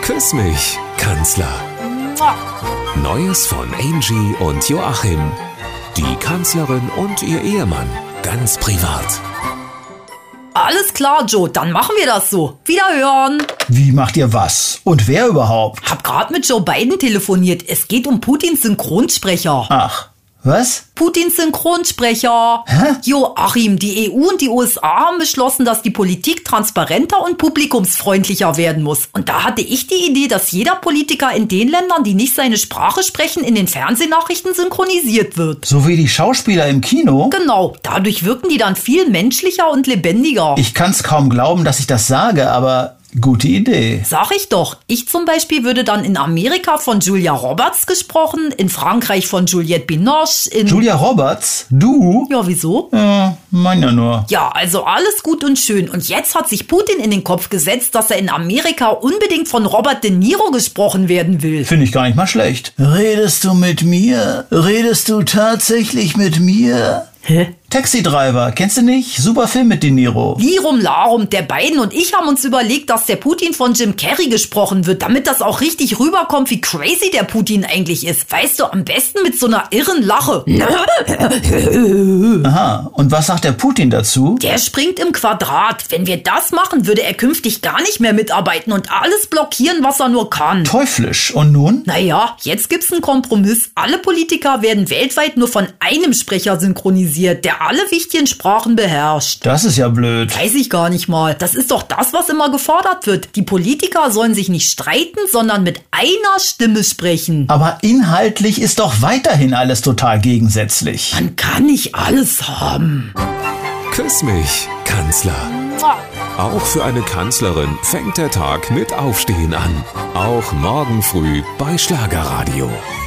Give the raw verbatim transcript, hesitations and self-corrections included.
Küss mich, Kanzler. Neues von Angie und Joachim. Die Kanzlerin und ihr Ehemann. Ganz privat. Alles klar, Joe, dann machen wir das so. Wiederhören. Wie macht ihr was? Und wer überhaupt? Hab grad mit Joe Biden telefoniert. Es geht um Putins Synchronsprecher. Ach, was? Putins Synchronsprecher. Hä? Joachim, die E U und die U S A haben beschlossen, dass die Politik transparenter und publikumsfreundlicher werden muss. Und da hatte ich die Idee, dass jeder Politiker in den Ländern, die nicht seine Sprache sprechen, in den Fernsehnachrichten synchronisiert wird. So wie die Schauspieler im Kino? Genau, dadurch wirken die dann viel menschlicher und lebendiger. Ich kann's kaum glauben, dass ich das sage, aber gute Idee. Sag ich doch. Ich zum Beispiel würde dann in Amerika von Julia Roberts gesprochen, in Frankreich von Juliette Binoche, in... Julia Roberts? Du? Ja, wieso? Ja, mein ja nur. Ja, also alles gut und schön. Und jetzt hat sich Putin in den Kopf gesetzt, dass er in Amerika unbedingt von Robert De Niro gesprochen werden will. Finde ich gar nicht mal schlecht. Redest du mit mir? Redest du tatsächlich mit mir? Hä? Taxi Driver, kennst du nicht? Super Film mit De Niro. Lirum Larum, der Biden und ich haben uns überlegt, dass der Putin von Jim Carrey gesprochen wird, damit das auch richtig rüberkommt, wie crazy der Putin eigentlich ist. Weißt du, am besten mit so einer irren Lache. Aha, und was sagt der Putin dazu? Der springt im Quadrat. Wenn wir das machen, würde er künftig gar nicht mehr mitarbeiten und alles blockieren, was er nur kann. Teuflisch. Und nun? Naja, jetzt gibt's einen Kompromiss. Alle Politiker werden weltweit nur von einem Sprecher synchronisiert, der alle wichtigen Sprachen beherrscht. Das ist ja blöd. Weiß ich gar nicht mal. Das ist doch das, was immer gefordert wird. Die Politiker sollen sich nicht streiten, sondern mit einer Stimme sprechen. Aber inhaltlich ist doch weiterhin alles total gegensätzlich. Man kann nicht alles haben. Küss mich, Kanzler. Auch für eine Kanzlerin fängt der Tag mit Aufstehen an. Auch morgen früh bei Schlagerradio.